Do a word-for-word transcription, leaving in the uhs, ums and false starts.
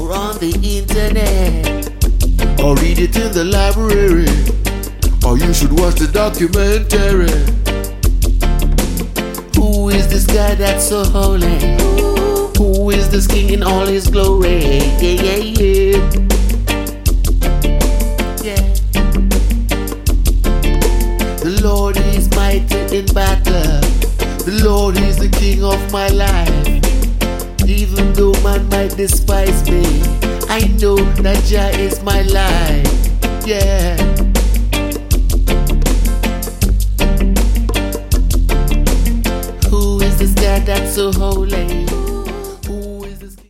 or on the internet, or read it in the library, or you should watch the documentary. Who is this guy that's so holy? Who is this king in all his glory? Yeah, yeah, yeah. Yeah. The Lord is mighty in battle. The Lord is the king of my life. Even though man might despise me, I know that Jah is my life. Yeah. Who is this God that's so holy?